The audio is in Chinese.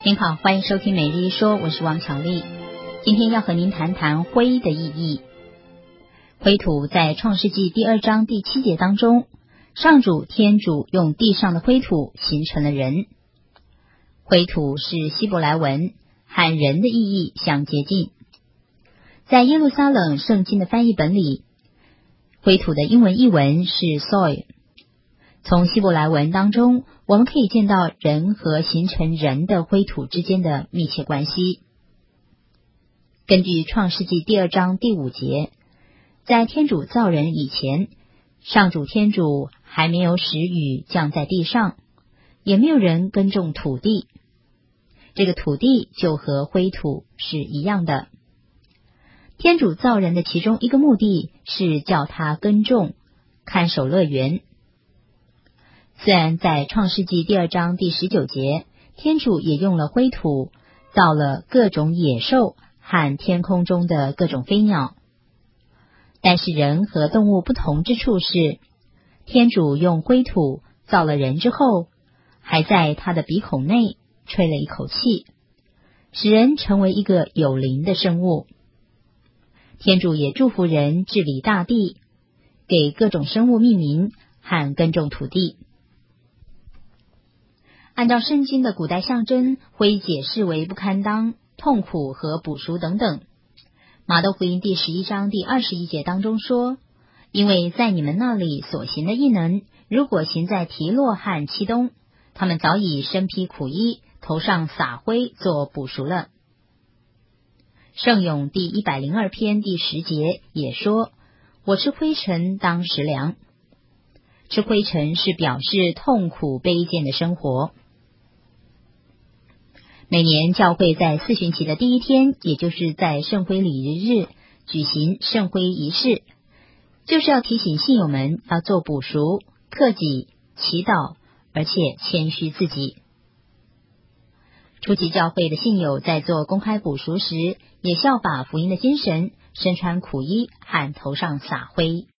您好，欢迎收听每日一说，我是王巧丽。今天要和您谈谈灰的意义。灰土在创世纪第2章第7节当中，上主天主用地上的灰土形成了人。灰土是希伯来文，和人的意义相接近。在耶路撒冷圣经的翻译本里，灰土的英文译文是 soil。从希伯来文当中，我们可以见到人和形成人的灰土之间的密切关系。根据创世纪第2章第5节，在天主造人以前，上主天主还没有使雨降在地上，也没有人耕种土地。这个土地就和灰土是一样的。天主造人的其中一个目的是叫他耕种、看守乐园。虽然在创世纪第2章第19节，天主也用了灰土造了各种野兽和天空中的各种飞鸟，但是人和动物不同之处是，天主用灰土造了人之后，还在他的鼻孔内吹了一口气，使人成为一个有灵的生物。天主也祝福人治理大地，给各种生物命名和耕种土地。按照圣经的古代象征，灰解释为不堪当、痛苦和补赎等等。马窦福音第11章第21节当中说，因为在你们那里所行的异能，如果行在提洛和漆冬，他们早已身披苦衣，头上撒灰做补赎了。圣咏第102篇第10节也说，我吃灰尘当食粮。吃灰尘是表示痛苦卑贱的生活。每年教会在四旬期的第1天，也就是在圣灰礼日举行圣灰仪式，就是要提醒信友们要做补赎、克己、祈祷，而且谦虚自己。初期教会的信友在做公开补赎时，也效法福音的精神，身穿苦衣和头上撒灰。